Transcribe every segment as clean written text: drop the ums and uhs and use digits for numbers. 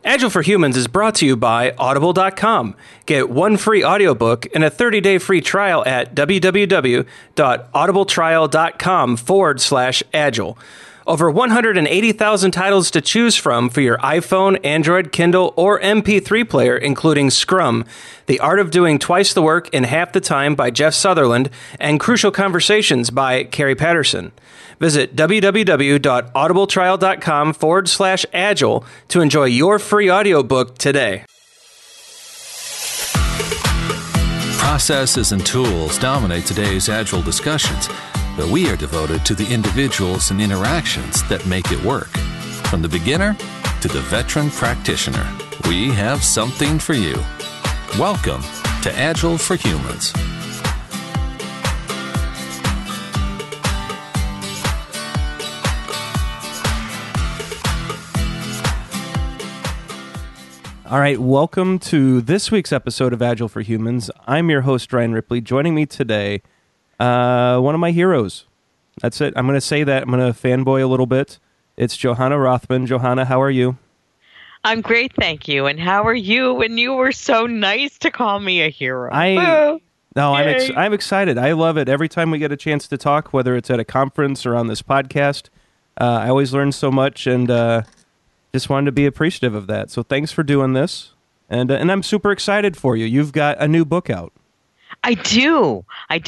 Agile for Humans is brought to you by Audible.com. Get one free audiobook and a 30-day free trial at www.audibletrial.com/agile. Over 180,000 titles to choose from for your iPhone, Android, Kindle, or MP3 player, including Scrum, The Art of Doing Twice the Work in Half the Time by Jeff Sutherland, and Crucial Conversations by Carrie Patterson. Visit www.audibletrial.com/agile to enjoy your free audiobook today. Processes and tools dominate today's Agile discussions, but we are devoted to the individuals and interactions that make it work. From the beginner to the veteran practitioner, we have something for you. Welcome to Agile for Humans. All right, welcome to this week's episode of Agile for Humans. I'm your host, Ryan Ripley. Joining me today, one of my heroes. That's it. I'm going to say that. I'm going to fanboy a little bit. It's Johanna Rothman. Johanna, how are you? I'm great, thank you. And how are you? And you were so nice to call me a hero. I'm excited. I love it. Every time we get a chance to talk, whether it's at a conference or on this podcast, I always learn so much, and just wanted to be appreciative of that. So thanks for doing this. And I'm super excited for you. You've got a new book out. I do.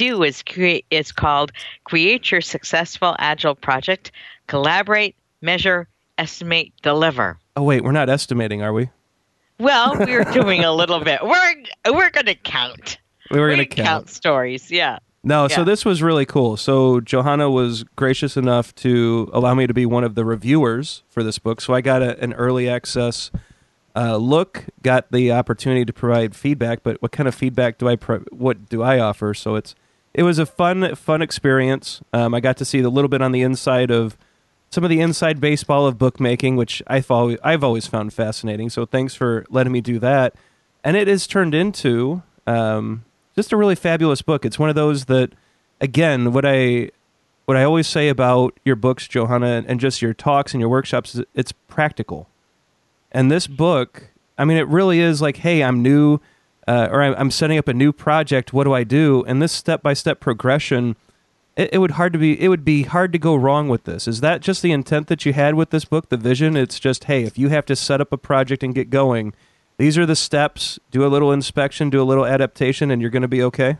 It's called Create Your Successful Agile Project. Collaborate, Measure, Estimate, Deliver. Oh, wait, we're not estimating, are we? Well, we're doing a little bit. We're going to count. We're going to count stories, yeah. No, yeah. So this was really cool. So Johanna was gracious enough to allow me to be one of the reviewers for this book. So I got an early access look, got the opportunity to provide feedback. But what kind of feedback what do I offer? So it was a fun experience. I got to see a little bit on the inside of some of the inside baseball of bookmaking, which I've always found fascinating. So thanks for letting me do that. And it has turned into just a really fabulous book. It's one of those that, again, what I always say about your books, Johanna, and just your talks and your workshops, is it's practical. And this book, I mean, it really is like, hey, I'm new, or I'm setting up a new project. What do I do? And this step-by-step progression, it would be hard to go wrong with this. Is that just the intent that you had with this book, the vision? It's just, hey, if you have to set up a project and get going, these are the steps, do a little inspection, do a little adaptation, and you're going to be okay?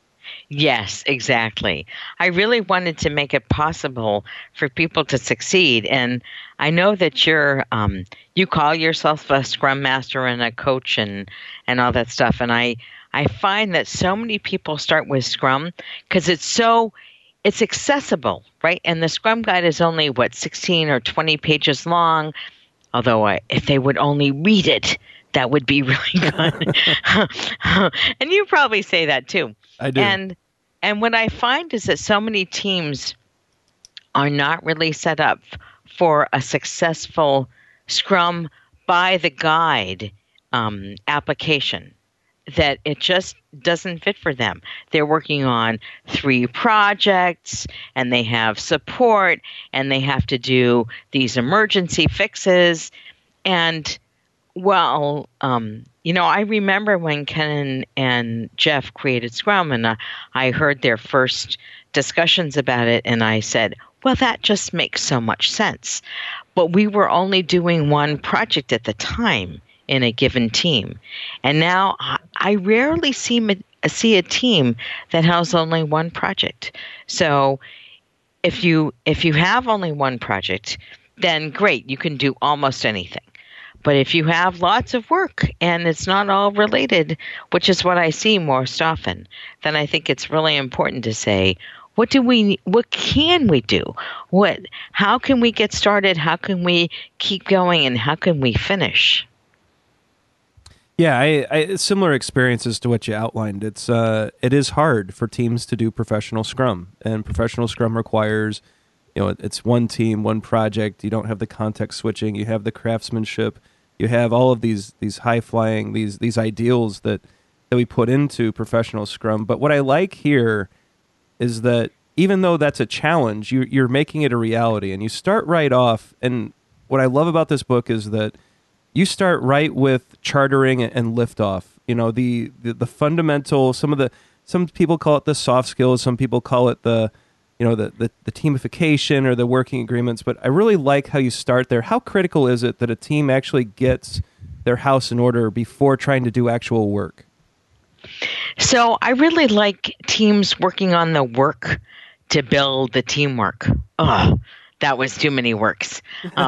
Yes, exactly. I really wanted to make it possible for people to succeed. And I know that you call yourself a Scrum Master and a coach and all that stuff. And I find that so many people start with Scrum because it's accessible, right? And the Scrum Guide is only, 16 or 20 pages long, although if they would only read it, that would be really good. And you probably say that too. I do. And what I find is that so many teams are not really set up for a successful Scrum by the guide application, that it just doesn't fit for them. They're working on 3 projects, and they have support, and they have to do these emergency fixes. And well, I remember when Ken and Jeff created Scrum, and I heard their first discussions about it, and I said, well, that just makes so much sense. But we were only doing one project at the time in a given team. And now I rarely see a team that has only one project. So if you have only one project, then great, you can do almost anything. But if you have lots of work and it's not all related, which is what I see most often, then I think it's really important to say, what can we do? How can we get started? How can we keep going? And how can we finish? Yeah, I similar experiences to what you outlined. It is hard for teams to do professional Scrum, and professional Scrum requires, it's one team, one project. You don't have the context switching. You have the craftsmanship. You have all of these high flying, these ideals that we put into professional Scrum. But what I like here is that even though that's a challenge, you're making it a reality, and you start right off. And what I love about this book is that you start right with chartering and liftoff. You know, the fundamental, some people call it the soft skills, some people call it the teamification or the working agreements, but I really like how you start there. How critical is it that a team actually gets their house in order before trying to do actual work? So I really like teams working on the work to build the teamwork. Oh, that was too many works.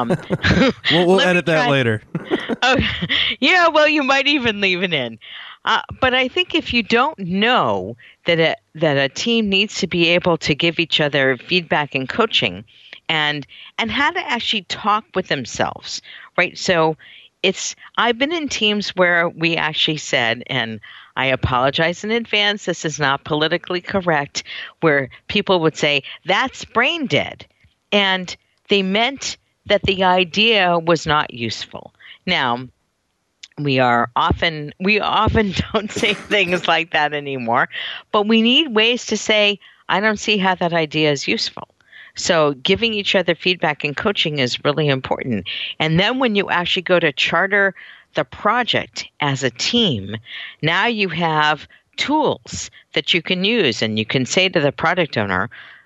We'll edit that later. Oh, yeah, well, you might even leave it in. But I think if you don't know that a team needs to be able to give each other feedback and coaching, and how to actually talk with themselves, right? So I've been in teams where we actually said, and I apologize in advance, this is not politically correct, where people would say, that's brain dead. And they meant that the idea was not useful. Now, we often don't say things like that anymore, but we need ways to say, I don't see how that idea is useful. So giving each other feedback and coaching is really important. And then when you actually go to charter the project as a team, now you have tools that you can use, and you can say to the product owner,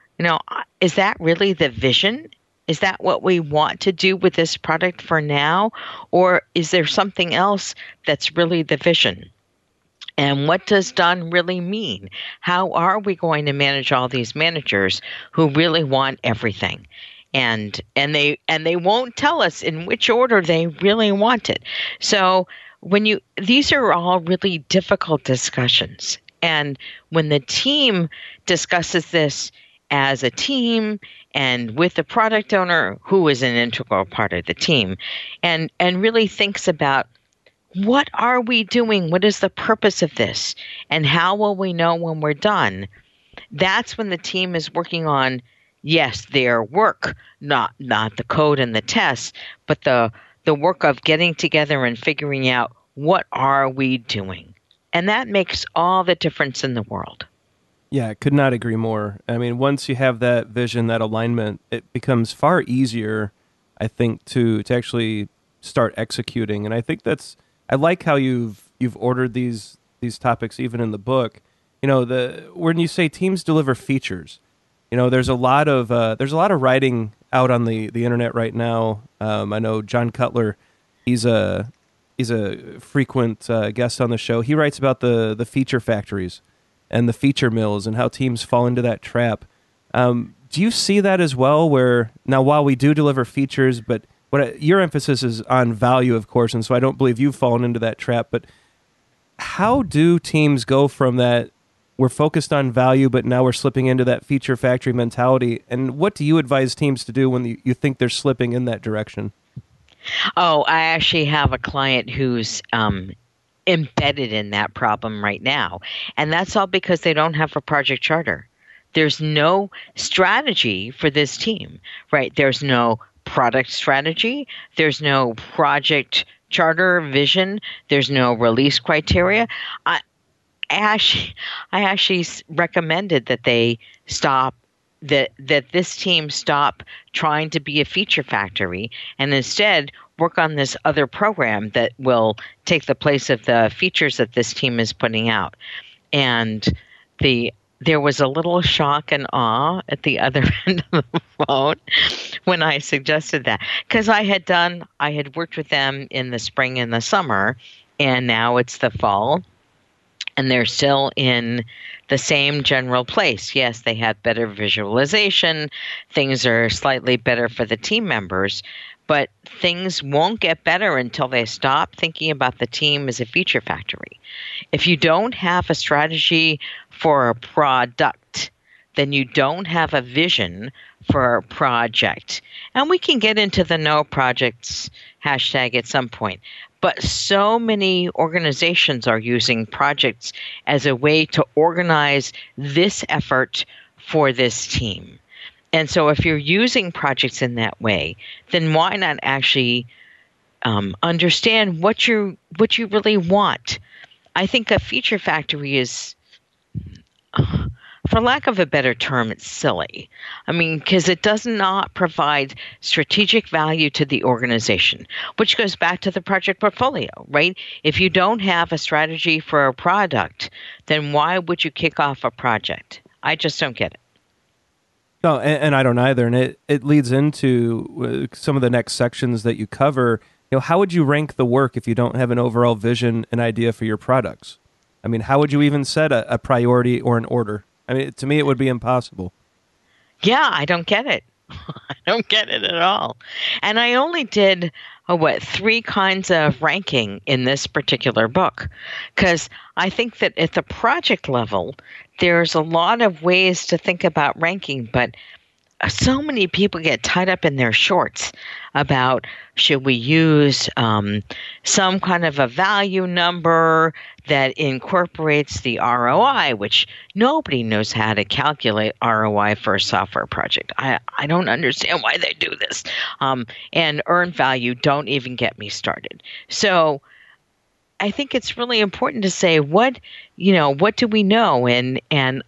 is that really the vision? Is that what we want to do with this product for now? Or is there something else that's really the vision? And what does done really mean? How are we going to manage all these managers who really want everything? And they won't tell us in which order they really want it. So these are all really difficult discussions. And when the team discusses this as a team and with the product owner, who is an integral part of the team, and really thinks about, what are we doing? What is the purpose of this? And how will we know when we're done? That's when the team is working on, yes, their work, not the code and the tests, but the work of getting together and figuring out, what are we doing? And that makes all the difference in the world. Yeah, I could not agree more. I mean, once you have that vision, that alignment, it becomes far easier, I think, to actually start executing. And I think I like how you've ordered these topics even in the book. When you say teams deliver features, there's a lot of writing out on the internet right now. I know John Cutler, he's a frequent guest on the show. He writes about the feature factories and the feature mills and how teams fall into that trap. Do you see that as well, where now while we do deliver features, but your emphasis is on value, of course, and so I don't believe you've fallen into that trap, but how do teams go from that, we're focused on value, but now we're slipping into that feature factory mentality, and what do you advise teams to do when you think they're slipping in that direction? Oh, I actually have a client who's embedded in that problem right now, and that's all because they don't have a project charter. There's no strategy for this team, right? There's no product strategy. There's no project charter vision. There's no release criteria. I actually recommended that they stop, that this team stop trying to be a feature factory and instead work on this other program that will take the place of the features that this team is putting out. And there was a little shock and awe at the other end of the phone when I suggested that, because I had worked with them in the spring and the summer, and now it's the fall, and they're still in the same general place. Yes, they have better visualization. Things are slightly better for the team members, but things won't get better until they stop thinking about the team as a feature factory. If you don't have a strategy for a product, then you don't have a vision for a project. And we can get into the no projects hashtag at some point. But so many organizations are using projects as a way to organize this effort for this team. And so if you're using projects in that way, then why not actually understand what you really want? I think a feature factory is for lack of a better term, it's silly. I mean, because it does not provide strategic value to the organization, which goes back to the project portfolio, right? If you don't have a strategy for a product, then why would you kick off a project? I just don't get it. No, and I don't either. And it leads into some of the next sections that you cover. How would you rank the work if you don't have an overall vision and idea for your products? I mean, how would you even set a priority or an order? I mean, to me, it would be impossible. Yeah, I don't get it. I don't get it at all. And I only did, 3 kinds of ranking in this particular book. Because I think that at the project level, there's a lot of ways to think about ranking, but so many people get tied up in their shorts about should we use some kind of a value number that incorporates the ROI, which nobody knows how to calculate ROI for a software project. I don't understand why they do this. And earned value, don't even get me started. So I think it's really important to say what do we know? And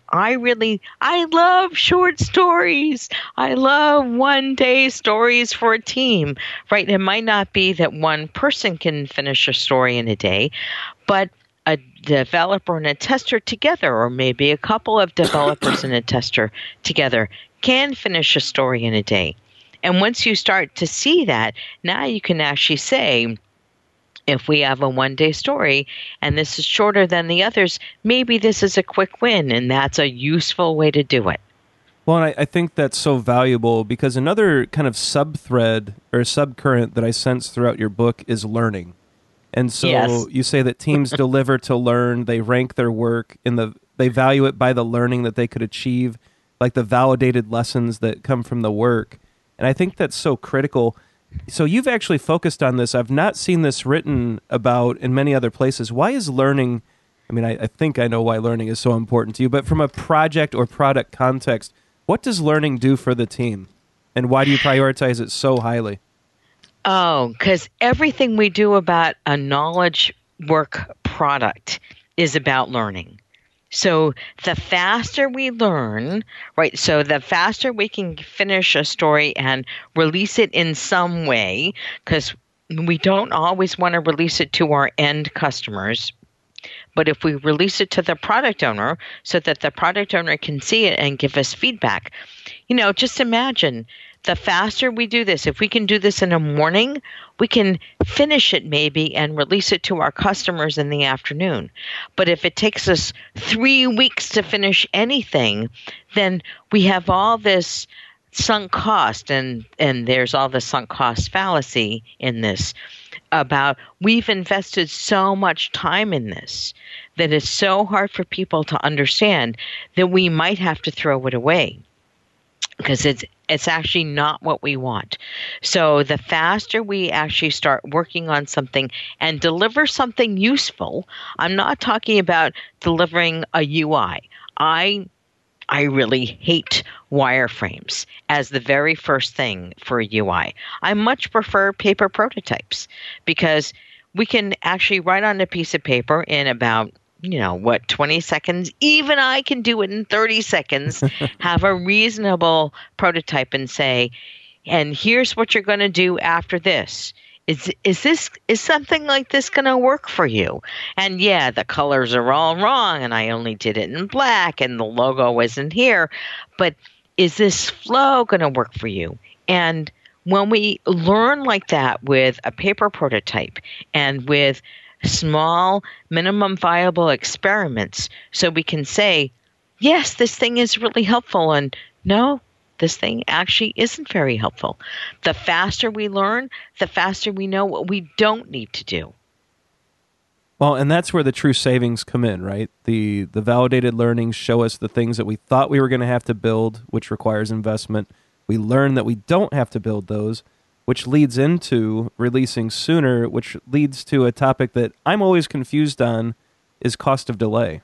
I love short stories. I love one-day stories for a team, right? It might not be that one person can finish a story in a day, but a developer and a tester together, or maybe a couple of developers and a tester together can finish a story in a day. And once you start to see that, now you can actually say, if we have a one-day story and this is shorter than the others, maybe this is a quick win, and that's a useful way to do it. Well, and I think that's so valuable because another kind of sub-thread or subcurrent that I sense throughout your book is learning. And so Yes. You say that teams deliver to learn, they rank their work, they value it by the learning that they could achieve, like the validated lessons that come from the work. And I think that's so critical. So you've actually focused on this. I've not seen this written about in many other places. Why is learning, I think I know why learning is so important to you, but from a project or product context, what does learning do for the team? And why do you prioritize it so highly? Oh, because everything we do about a knowledge work product is about learning. So the faster we learn, right, so the faster we can finish a story and release it in some way, because we don't always want to release it to our end customers. But if we release it to the product owner so that the product owner can see it and give us feedback, just imagine the faster we do this, if we can do this in the morning, we can finish it maybe and release it to our customers in the afternoon. But if it takes us 3 weeks to finish anything, then we have all this sunk cost, and there's all the sunk cost fallacy in this about we've invested so much time in this that it's so hard for people to understand that we might have to throw it away because it's actually not what we want. So the faster we actually start working on something and deliver something useful, I'm not talking about delivering a UI. I really hate wireframes as the very first thing for a UI. I much prefer paper prototypes because we can actually write on a piece of paper in about 20 seconds? Even I can do it in 30 seconds, have a reasonable prototype and say, and here's what you're going to do after this. Is something like this going to work for you? And yeah, the colors are all wrong and I only did it in black and the logo isn't here, but is this flow going to work for you? And when we learn like that with a paper prototype and with small minimum viable experiments, so we can say, yes, this thing is really helpful, and no, this thing actually isn't very helpful. The faster we learn, the faster we know what we don't need to do. Well, and that's where the true savings come in, right? The validated learnings show us the things that we thought we were going to have to build, which requires investment. We learn that we don't have to build those, which leads into releasing sooner, which leads to a topic that I'm always confused on, is cost of delay.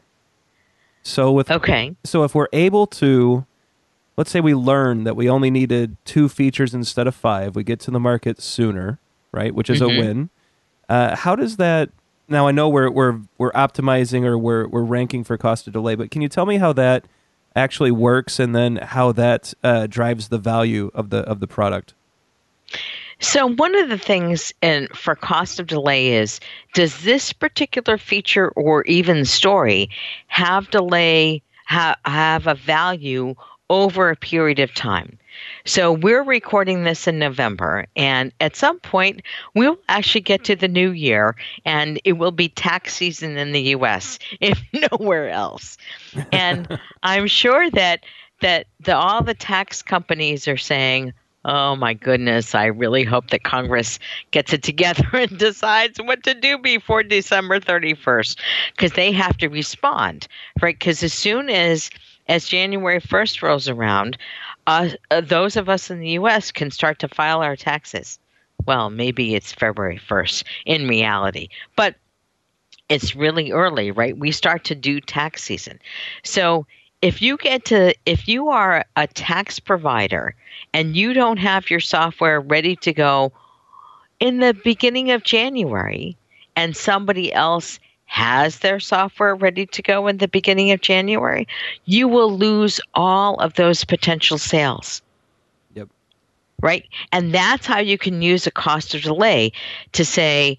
So if we're able to, let's say we learn that we only needed 2 features instead of 5, we get to the market sooner, right? Which is a win. How does that? Now I know we're optimizing or we're ranking for cost of delay, but can you tell me how that actually works, and then how that drives the value of the product? So one of the things for cost of delay is, does this particular feature or even story have have a value over a period of time? So we're recording this in November, and at some point we'll actually get to the new year, and it will be tax season in the U.S., if nowhere else. And I'm sure that all the tax companies are saying, oh my goodness, I really hope that Congress gets it together and decides what to do before December 31st, because they have to respond, right? Because as soon as January 1st rolls around, those of us in the U.S. can start to file our taxes. Well, maybe it's February 1st in reality, but it's really early, right? We start to do tax season. So if you are a tax provider and you don't have your software ready to go in the beginning of January, and somebody else has their software ready to go in the beginning of January, you will lose all of those potential sales. Yep. Right? And that's how you can use a cost of delay to say,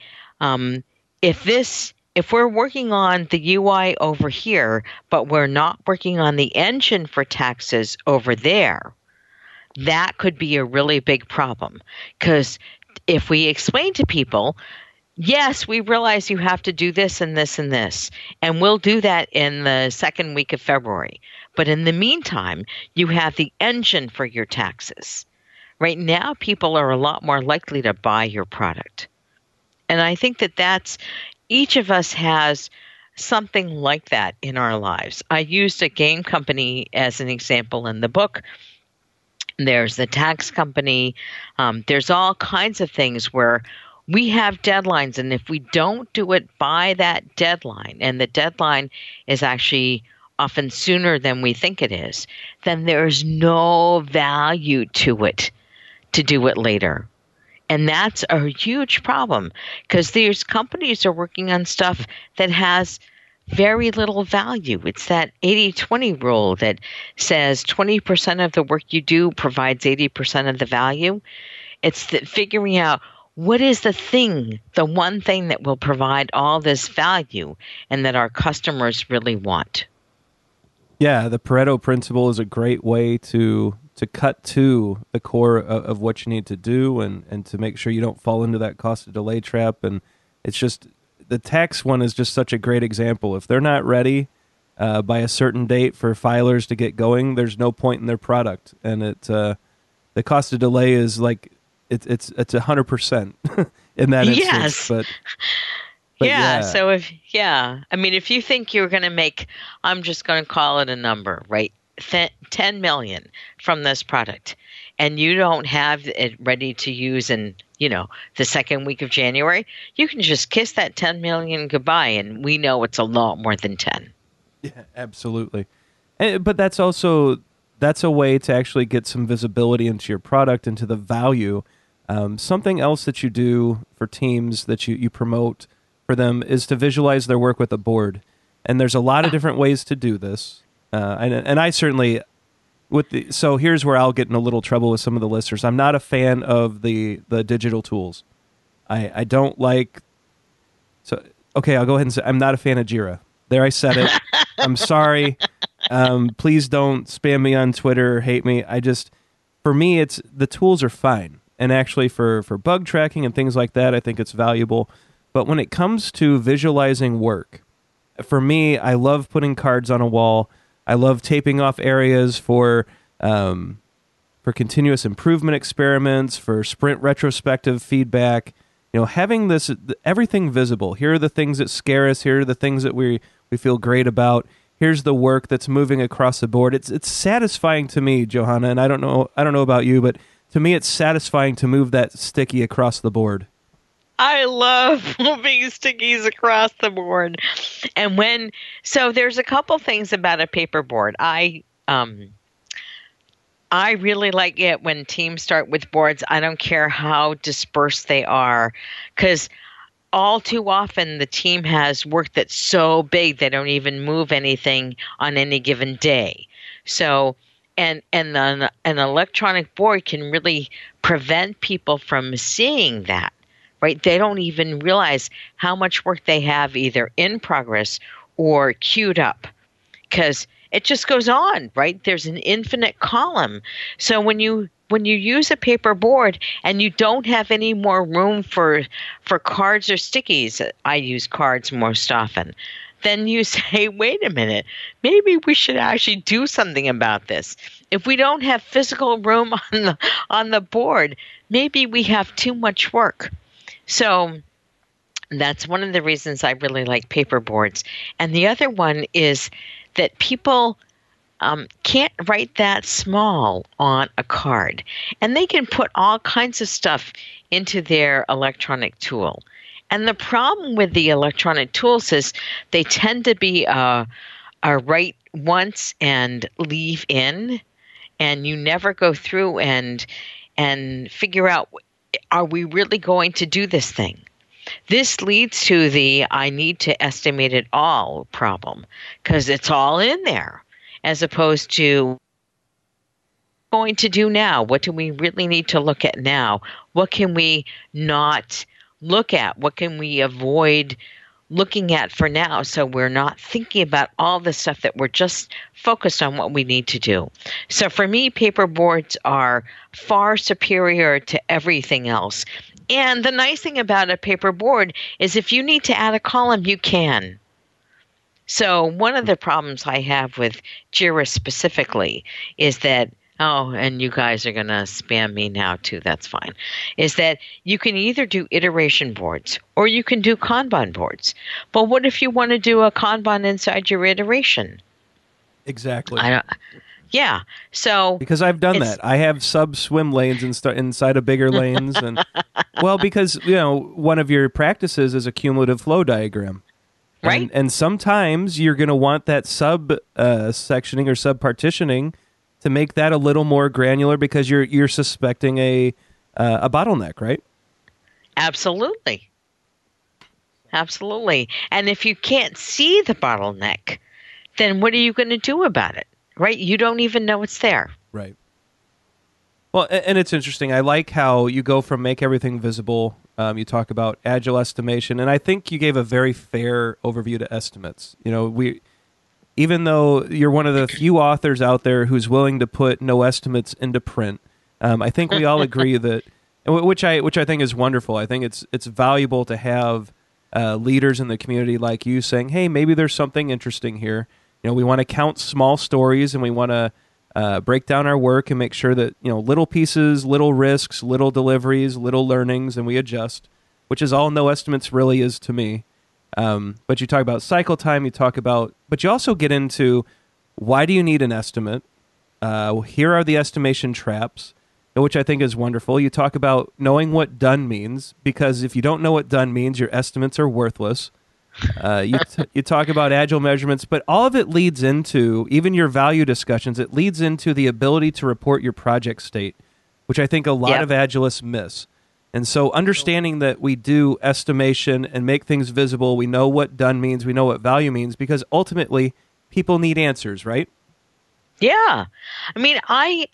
if we're working on the UI over here, but we're not working on the engine for taxes over there, that could be a really big problem. Because if we explain to people, yes, we realize you have to do this and this and this, and we'll do that in the second week of February. But in the meantime, you have the engine for your taxes. Right now, people are a lot more likely to buy your product. And I think that's each of us has something like that in our lives. I used a game company as an example in the book. There's the tax company. There's all kinds of things where we have deadlines, and if we don't do it by that deadline, and the deadline is actually often sooner than we think it is, then there's no value to it to do it later. And that's a huge problem, because these companies are working on stuff that has very little value. It's that 80-20 rule that says 20% of the work you do provides 80% of the value. It's figuring out what is the one thing that will provide all this value and that our customers really want. Yeah, the Pareto principle is a great way to cut to the core of what you need to do, and to make sure you don't fall into that cost of delay trap. And it's just, the tax one is just such a great example. If they're not ready by a certain date for filers to get going, there's no point in their product. And the cost of delay is like, it's 100% in that instance. Yes. But yeah. So if you think you're going to make, I'm just going to call it a number, right? 10 million from this product, and you don't have it ready to use in, the second week of January, you can just kiss that 10 million goodbye, and we know it's a lot more than 10. Yeah, absolutely. But that's a way to actually get some visibility into your product, into the value. Something else that you do for teams that you promote for them is to visualize their work with a board. And there's a lot of different ways to do this. And I certainly, so here's where I'll get in a little trouble with some of the listeners. I'm not a fan of the digital tools. I don't like, so, okay, I'll go ahead and say I'm not a fan of Jira. There, I said it. I'm sorry. Please don't spam me on Twitter or hate me. For me, the tools are fine. And actually for bug tracking and things like that, I think it's valuable. But when it comes to visualizing work, for me, I love putting cards on a wall. I love taping off areas for continuous improvement experiments, for sprint retrospective feedback. Having everything visible. Here are the things that scare us. Here are the things that we feel great about. Here's the work that's moving across the board. It's satisfying to me, Johanna, and I don't know about you, but to me, it's satisfying to move that sticky across the board. I love moving stickies across the board. And so there's a couple things about a paper board. I really like it when teams start with boards. I don't care how dispersed they are, because all too often the team has work that's so big they don't even move anything on any given day. So, and an electronic board can really prevent people from seeing that, right? They don't even realize how much work they have either in progress or queued up, because it just goes on, right? There's an infinite column. So when you use a paper board and you don't have any more room for cards or stickies, I use cards most often, then you say, wait a minute, maybe we should actually do something about this. If we don't have physical room on the board, maybe we have too much work. So that's one of the reasons I really like paper boards. And the other one is that people can't write that small on a card. And they can put all kinds of stuff into their electronic tool. And the problem with the electronic tools is they tend to be a write once and leave in, and you never go through and figure out, are we really going to do this thing? This leads to the I need to estimate it all problem, because it's all in there, as opposed to going to do now. What do we really need to look at now? What can we not look at? What can we avoid looking at for now, so we're not thinking about all the stuff that we're just focused on what we need to do? So for me, paper boards are far superior to everything else. And the nice thing about a paper board is if you need to add a column, you can. So one of the problems I have with Jira specifically is that, oh, and you guys are going to spam me now too, that's fine, is that you can either do iteration boards or you can do Kanban boards. But what if you want to do a Kanban inside your iteration? Exactly. Yeah. So because I've done that. I have sub swim lanes inside of bigger lanes, and well, because one of your practices is a cumulative flow diagram. Right. And sometimes you're going to want that sub sectioning or sub partitioning to make that a little more granular, because you're suspecting a bottleneck, right? Absolutely. Absolutely. And if you can't see the bottleneck, then what are you going to do about it? Right? You don't even know it's there. Right. Well, and it's interesting. I like how you go from make everything visible. You talk about agile estimation, and I think you gave a very fair overview to estimates. Even though you're one of the few authors out there who's willing to put no estimates into print, I think we all agree that, which I think is wonderful. I think it's valuable to have leaders in the community like you saying, "Hey, maybe there's something interesting here." We want to count small stories, and we want to break down our work and make sure that little pieces, little risks, little deliveries, little learnings, and we adjust, which is all no estimates really is to me. But you talk about cycle time, but you also get into, why do you need an estimate? Here are the estimation traps, which I think is wonderful. You talk about knowing what done means, because if you don't know what done means, your estimates are worthless. You talk about agile measurements, but all of it leads into, even your value discussions, it leads into the ability to report your project state, which I think a lot of agilists miss. And so understanding that we do estimation and make things visible, we know what done means, we know what value means, because ultimately people need answers, right? Yeah. I mean, I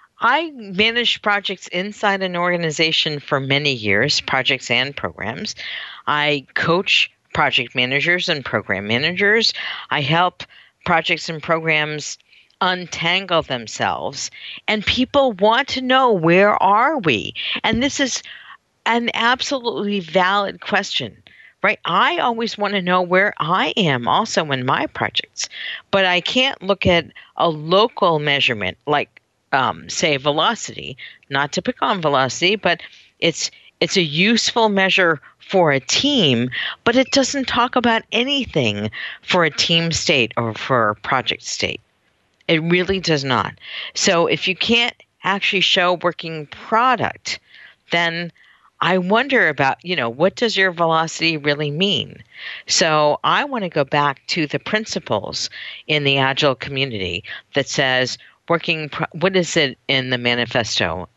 managed projects inside an organization for many years, projects and programs. I coach project managers and program managers. I help projects and programs untangle themselves. And people want to know, where are we? And this is an absolutely valid question, right? I always want to know where I am also in my projects, but I can't look at a local measurement like, say, velocity, not to pick on velocity, but it's a useful measure for a team, but it doesn't talk about anything for a team state or for a project state. It really does not. So if you can't actually show working product, then I wonder about, what does your velocity really mean? So I want to go back to the principles in the Agile community that says what is it in the manifesto?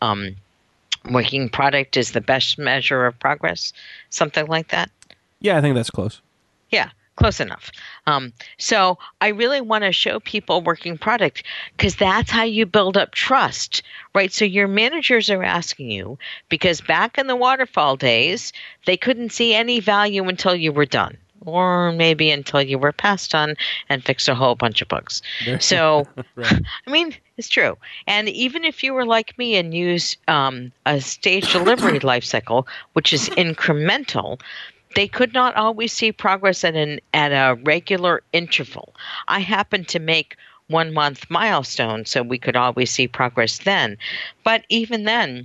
Working product is the best measure of progress, something like that. Yeah, I think that's close. Yeah, Close enough. So I really want to show people working product because that's how you build up trust, right? So your managers are asking you because back in the waterfall days, they couldn't see any value until you were done. Or maybe until you were passed on and fixed a whole bunch of bugs. So, right. I mean, it's true. And even if you were like me and use a stage delivery lifecycle, which is incremental, they could not always see progress at a regular interval. I happened to make 1 month milestone, so we could always see progress then. But even then,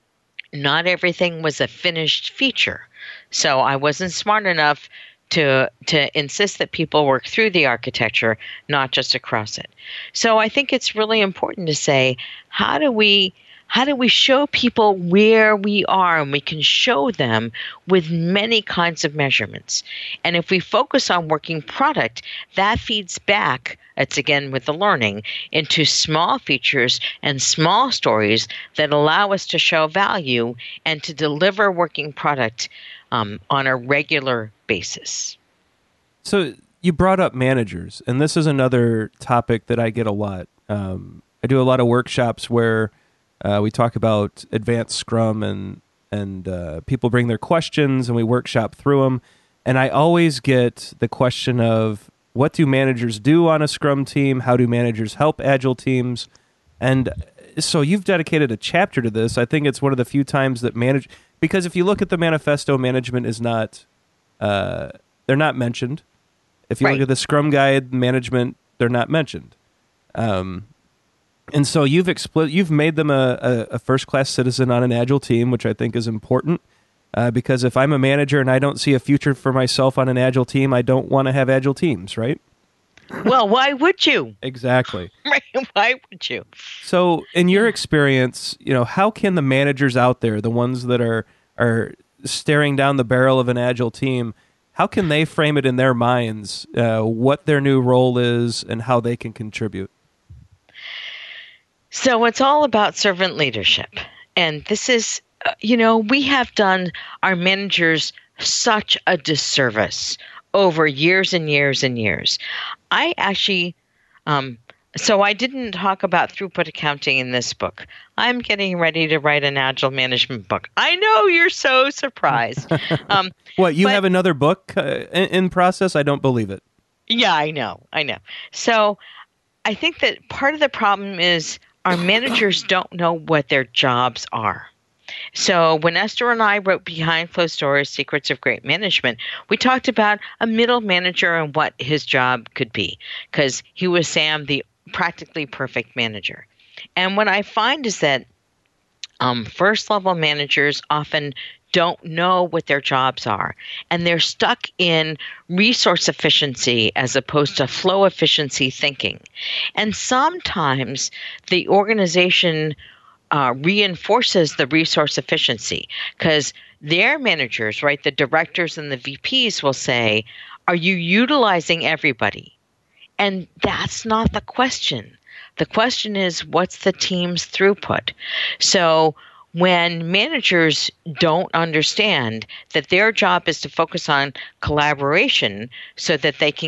not everything was a finished feature. So I wasn't smart enough to insist that people work through the architecture, not just across it. So I think it's really important to say, how do we show people where we are, and we can show them with many kinds of measurements. And if we focus on working product, that feeds back, it's again with the learning, into small features and small stories that allow us to show value and to deliver working product on a regular basis. So you brought up managers, and this is another topic that I get a lot. I do a lot of workshops where we talk about advanced Scrum, and people bring their questions, and we workshop through them. And I always get the question of, what do managers do on a Scrum team? How do managers help Agile teams? And so you've dedicated a chapter to this. I think it's one of the few times that because if you look at the manifesto, management is not, they're not mentioned. If you look at the Scrum Guide, management, they're not mentioned. And so you've made them a first-class citizen on an Agile team, which I think is important, because if I'm a manager and I don't see a future for myself on an Agile team, I don't want to have Agile teams, right? Well, why would you? Exactly. Right? Why would you? So in your experience, how can the managers out there, the ones that are staring down the barrel of an Agile team, how can they frame it in their minds, what their new role is and how they can contribute? So it's all about servant leadership. And this is, we have done our managers such a disservice over years and years and years. I actually, so I didn't talk about throughput accounting in this book. I'm getting ready to write an Agile management book. I know, you're so surprised. What, you have another book in process? I don't believe it. Yeah, I know. So I think that part of the problem is our managers don't know what their jobs are. So when Esther and I wrote Behind Closed Doors, Secrets of Great Management, we talked about a middle manager and what his job could be, because he was Sam, the practically perfect manager. And what I find is that first-level managers often don't know what their jobs are, and they're stuck in resource efficiency as opposed to flow efficiency thinking. And sometimes the organization reinforces the resource efficiency because their managers, right, the directors and the VPs will say, are you utilizing everybody? And that's not the question. The question is, what's the team's throughput? So when managers don't understand that their job is to focus on collaboration so that they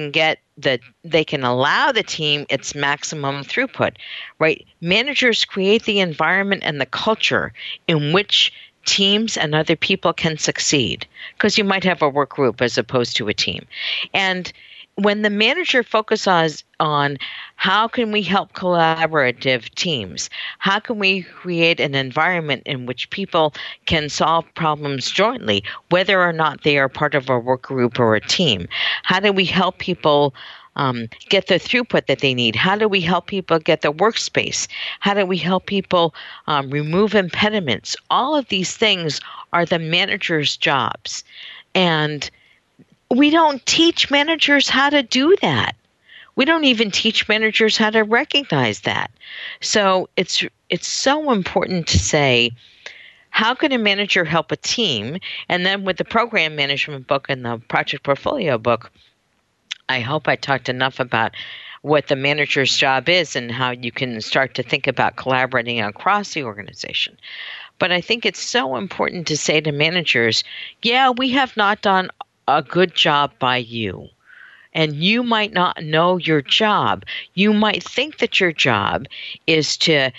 can allow the team its maximum throughput, right? Managers create the environment and the culture in which teams and other people can succeed, because you might have a work group as opposed to a team. And when the manager focuses on how can we help collaborative teams, how can we create an environment in which people can solve problems jointly, whether or not they are part of a work group or a team, how do we help people get the throughput that they need? How do we help people get the workspace? How do we help people remove impediments? All of these things are the manager's jobs. And we don't teach managers how to do that. We don't even teach managers how to recognize that. So it's so important to say, how can a manager help a team? And then with the program management book and the project portfolio book, I hope I talked enough about what the manager's job is and how you can start to think about collaborating across the organization. But I think it's so important to say to managers, yeah, we have not done a good job by you. And you might not know your job. You might think that your job is to,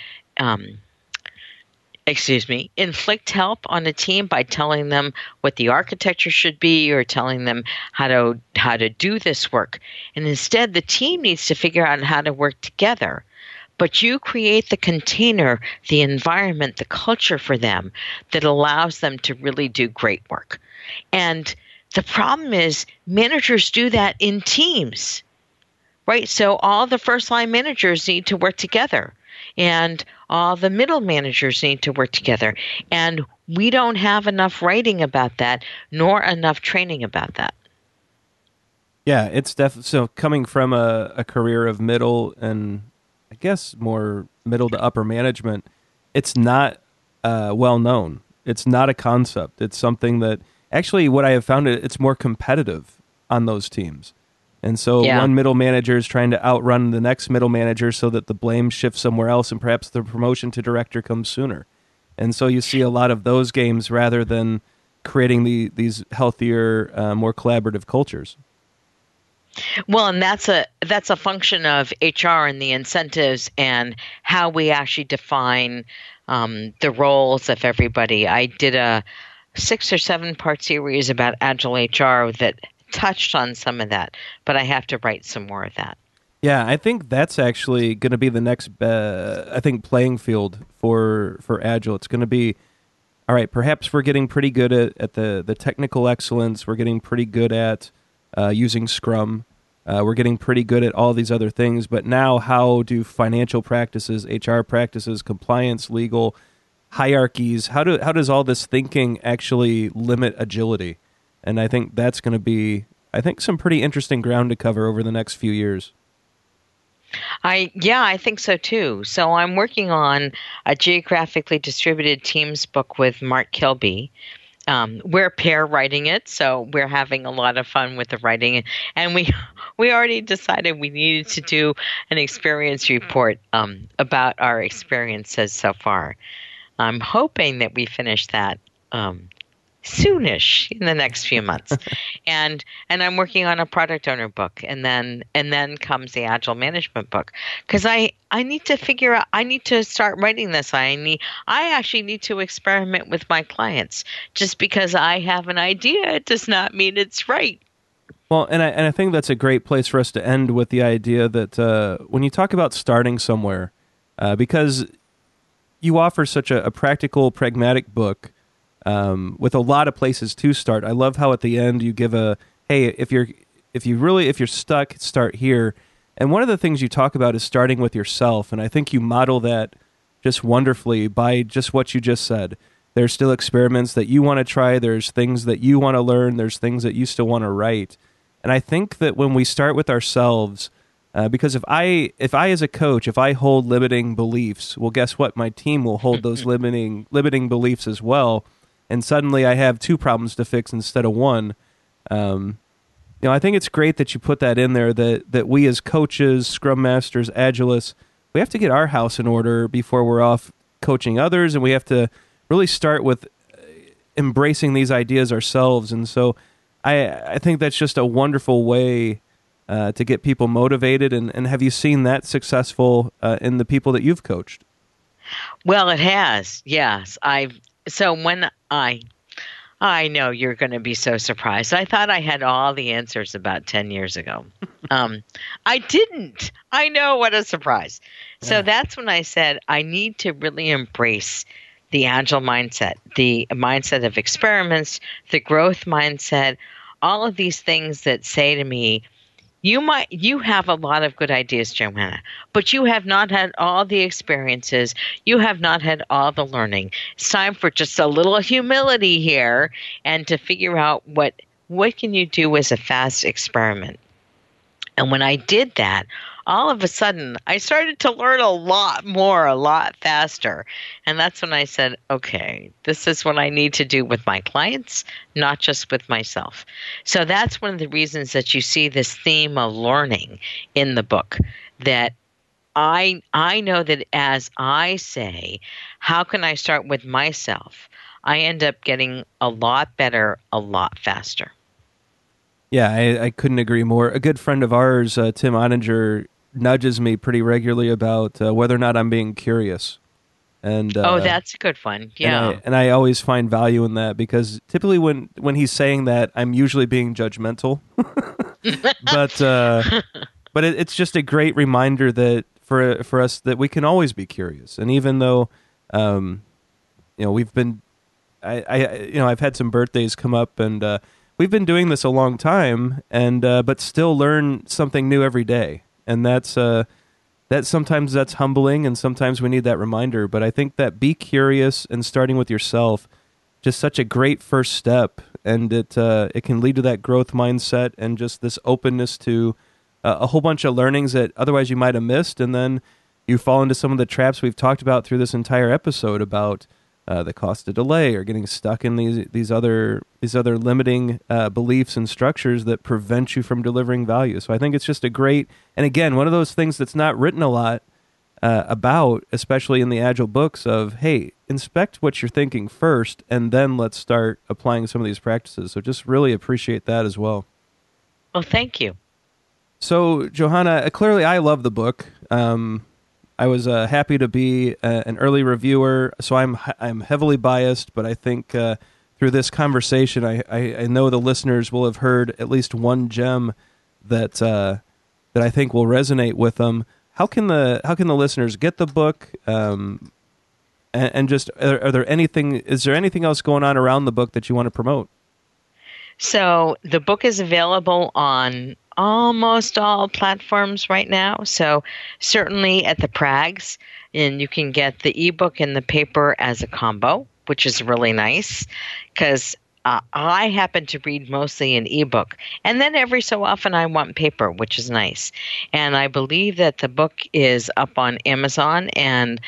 inflict help on a team by telling them what the architecture should be or telling them how to do this work. And instead, the team needs to figure out how to work together. But you create the container, the environment, the culture for them that allows them to really do great work. And the problem is managers do that in teams, right? So all the first-line managers need to work together, and all the middle managers need to work together. And we don't have enough writing about that, nor enough training about that. Yeah, it's definitely so. Coming from a career of middle and I guess more middle to upper management, it's not well known. It's not a concept. It's something that actually, what I have found, it's more competitive on those teams. And so one middle manager is trying to outrun the next middle manager so that the blame shifts somewhere else and perhaps the promotion to director comes sooner. And so you see a lot of those games rather than creating these healthier, more collaborative cultures. Well, and that's a function of HR and the incentives and how we actually define the roles of everybody. I did a 6 or 7 part series about Agile HR that touched on some of that, but I have to write some more of that. Yeah, I think that's actually going to be the next, playing field for Agile. It's going to be, all right, perhaps we're getting pretty good at the technical excellence. We're getting pretty good at using Scrum. We're getting pretty good at all these other things. But now how do financial practices, HR practices, compliance, legal, hierarchies, how does all this thinking actually limit agility? And I think that's going to be, some pretty interesting ground to cover over the next few years. I think so too. So I'm working on a geographically distributed teams book with Mark Kilby. We're pair writing it, so we're having a lot of fun with the writing. And we already decided we needed to do an experience report about our experiences so far. I'm hoping that we finish that soonish in the next few months. and I'm working on a product owner book, and then comes the Agile management book, because I need to figure out, I need to start writing this. I actually need to experiment with my clients. Just because I have an idea, it does not mean it's right. Well, and I think that's a great place for us to end with the idea that when you talk about starting somewhere, because you offer such a practical, pragmatic book, with a lot of places to start. I love how at the end you give hey, if you're stuck, start here. And one of the things you talk about is starting with yourself. And I think you model that just wonderfully by just what you just said. There's still experiments that you want to try. There's things that you want to learn. There's things that you still want to write. And I think that when we start with ourselves, because if I as a coach, if I hold limiting beliefs, well, guess what? My team will hold those limiting beliefs as well. And suddenly I have 2 problems to fix instead of 1. I think it's great that you put that in there, that we as coaches, Scrum Masters, Agilists, we have to get our house in order before we're off coaching others, and we have to really start with embracing these ideas ourselves. And so I think that's just a wonderful way to get people motivated. And have you seen that successful in the people that you've coached? Well, it has, yes. So when I know you're going to be so surprised. I thought I had all the answers about 10 years ago. I didn't. I know, what a surprise. Yeah. So that's when I said I need to really embrace the Agile mindset, the mindset of experiments, the growth mindset, all of these things that say to me, you have a lot of good ideas, Joanna, but you have not had all the experiences. You have not had all the learning. It's time for just a little humility here and to figure out what can you do as a fast experiment. And when I did that, all of a sudden, I started to learn a lot more, a lot faster. And that's when I said, okay, this is what I need to do with my clients, not just with myself. So that's one of the reasons that you see this theme of learning in the book, that I know that as I say, how can I start with myself? I end up getting a lot better, a lot faster. Yeah, I couldn't agree more. A good friend of ours, Tim Ottinger, nudges me pretty regularly about whether or not I'm being curious. And that's a good one. Yeah. and I always find value in that, because typically when he's saying that, I'm usually being judgmental. But it's just a great reminder that for us that we can always be curious. And even though we've been I've had some birthdays come up, and we've been doing this a long time, and but still learn something new every day. And that's sometimes that's humbling, and sometimes we need that reminder. But I think that be curious and starting with yourself, just such a great first step, and it can lead to that growth mindset and just this openness to a whole bunch of learnings that otherwise you might have missed, and then you fall into some of the traps we've talked about through this entire episode about the cost of delay, or getting stuck in these other limiting beliefs and structures that prevent you from delivering value. So I think it's just a great, and again, one of those things that's not written a lot about, especially in the Agile books, of, hey, inspect what you're thinking first, and then let's start applying some of these practices. So just really appreciate that as well. Well, thank you. So, Johanna, clearly I love the book. I was happy to be an early reviewer, so I'm heavily biased, but I think through this conversation, I know the listeners will have heard at least one gem that I think will resonate with them. How can the listeners get the book? And just is there anything else going on around the book that you want to promote? So the book is available on almost all platforms right now. So certainly at the Prags, and you can get the ebook and the paper as a combo, which is really nice, because I happen to read mostly an ebook, and then every so often I want paper, which is nice. And I believe that the book is up on Amazon and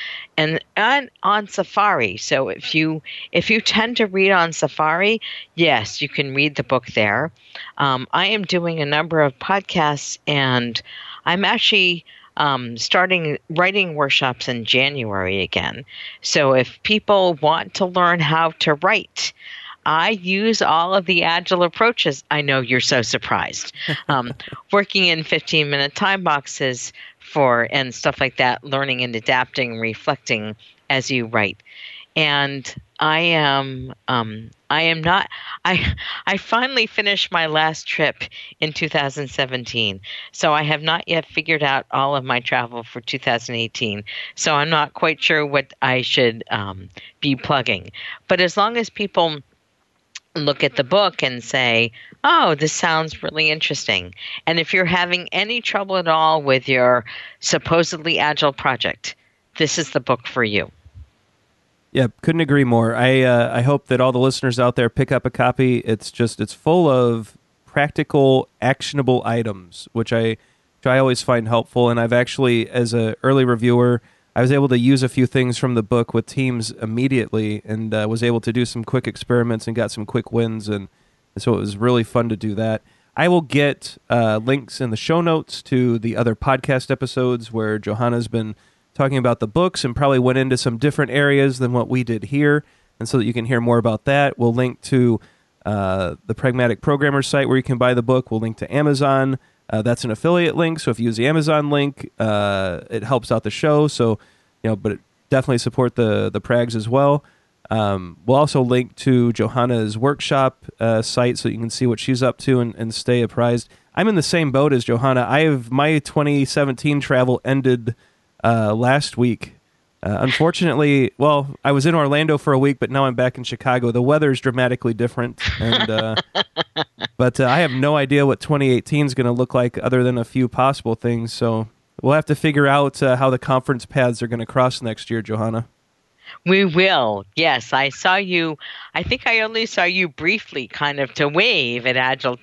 on Safari. So if you tend to read on Safari, yes, you can read the book there. I am doing a number of podcasts, and I'm actually starting writing workshops in January again. So if people want to learn how to write, I use all of the Agile approaches. I know you're so surprised. Working in 15-minute time boxes and stuff like that, learning and adapting, reflecting as you write. And I finally finished my last trip in 2017. So I have not yet figured out all of my travel for 2018. So I'm not quite sure what I should be plugging. But as long as people look at the book and say, oh, this sounds really interesting. And if you're having any trouble at all with your supposedly Agile project, this is the book for you. Yeah, couldn't agree more. I hope that all the listeners out there pick up a copy. It's full of practical, actionable items, which I always find helpful. And I've actually, as an early reviewer, I was able to use a few things from the book with teams immediately, and was able to do some quick experiments and got some quick wins, and so it was really fun to do that. I will get links in the show notes to the other podcast episodes where Johanna's been talking about the books and probably went into some different areas than what we did here, and so that you can hear more about that. We'll link to the Pragmatic Programmer site where you can buy the book. We'll link to Amazon. That's an affiliate link, so if you use the Amazon link, it helps out the show. So, but definitely support the Prags as well. We'll also link to Johanna's workshop site so you can see what she's up to and stay apprised. I'm in the same boat as Johanna. My 2017 travel ended last week. Unfortunately, I was in Orlando for a week, but now I'm back in Chicago. The weather's dramatically different, and but I have no idea what 2018 is going to look like other than a few possible things. So we'll have to figure out how the conference paths are going to cross next year, Johanna. We will. Yes, I saw you. I think I only saw you briefly kind of to wave at Agile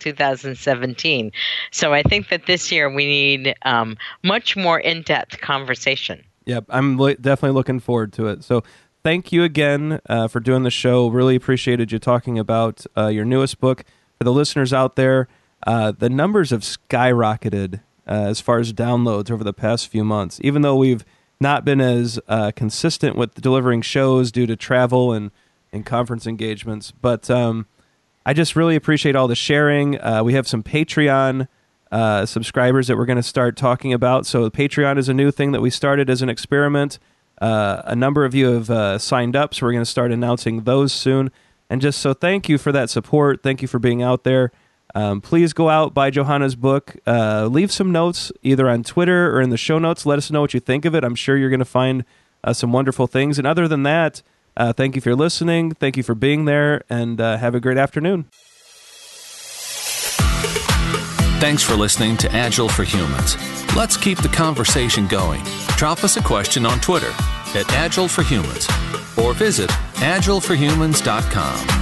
2017. So I think that this year we need much more in-depth conversation. Yep, I'm definitely looking forward to it. So thank you again for doing the show. Really appreciated you talking about your newest book. For the listeners out there, the numbers have skyrocketed as far as downloads over the past few months, even though we've not been as consistent with delivering shows due to travel and conference engagements. But I just really appreciate all the sharing. We have some Patreon subscribers that we're going to start talking about. So Patreon is a new thing that we started as an experiment. A number of you have signed up, so we're going to start announcing those soon. And just so thank you for that support. Thank you for being out there. Please go out, buy Johanna's book. Leave some notes either on Twitter or in the show notes. Let us know what you think of it. I'm sure you're going to find some wonderful things. And other than that, thank you for listening. Thank you for being there, and have a great afternoon. Thanks for listening to Agile for Humans. Let's keep the conversation going. Drop us a question on Twitter @AgileForHumans or visit agileforhumans.com.